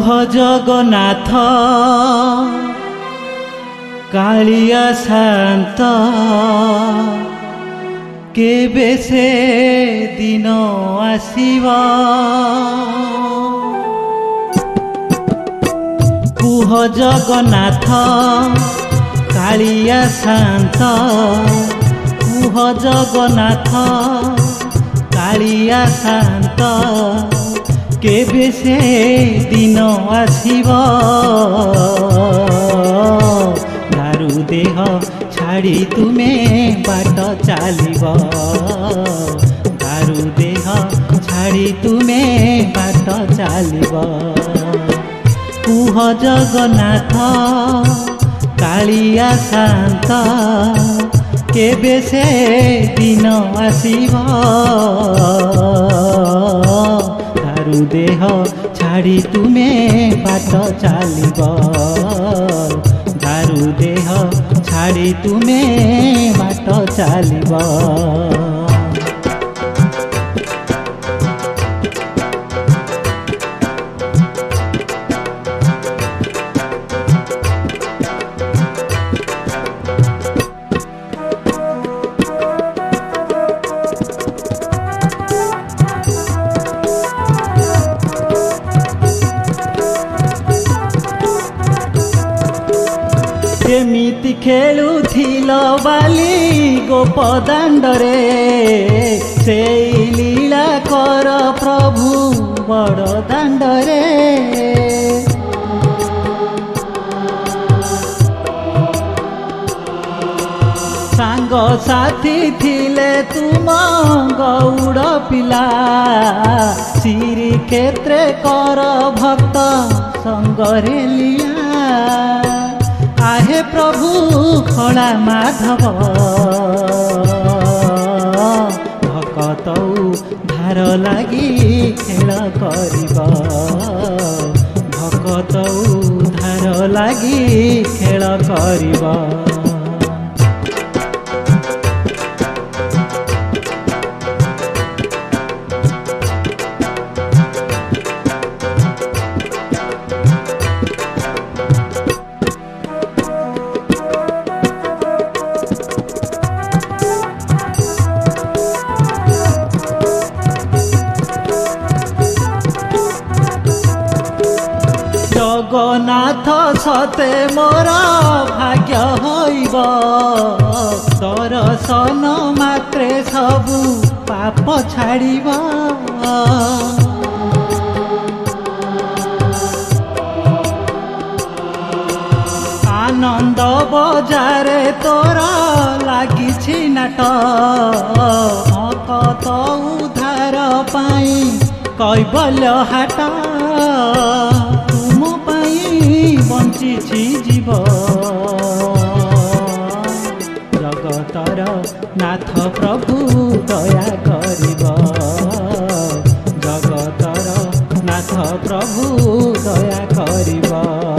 जगन्नाथ कालिया शांत केबे से दिन आसीबा कुह जगन्नाथ कालिया शांत कुह जगन्नाथ कालिया शांत केबे से दिन आसीबा दारू देह छाड़ी तुमे बाट चलिब दारू देह छाड़ी तुमे बाट चलिब कुह जगन्नाथ कालिया शांत केबे से दिन आसीबा दारू देह छाड़ी तुमे बाट चलिब दारू देह छाड़ी तुमे बाट चलिब केमिति खेलुथिल बाली गोपदाण्डरे से लीला कर प्रभु बड़ दाण्डरे सांग साथी थिले तुम गौड़ पिला श्री क्षेत्रे कर भक्त संगरे लिया आहे प्रभु खड़ा माधव भकतौ धार लगी खेल करिब भकतौ धार लगी खेल करिब जगन्नाथ सते मोर भाग्य होइब दर्शन मात्रे सबु पाप छाड़िब आनंद बजारे तोर लागिछि नाट भक्त उद्धार पाई कैबल्य हाट बंची जीव जगतर नाथ प्रभु दया करिब जगतर नाथ प्रभु दया करिब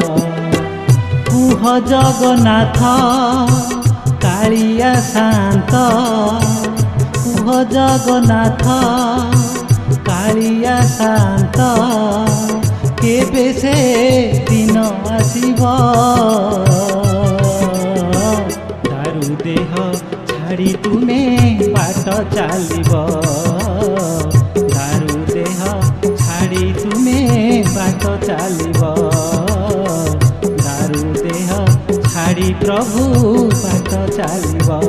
कुह जगन्नाथ कालिया शांत कुह जगन्नाथ कालिया शांत केबे से दिन आसीब दारू देह छाड़ी तुमे बाट चलिब दारू देह छाड़ी तुमे बाट चलिब दारू देह छाड़ी प्रभु बाट चलिब।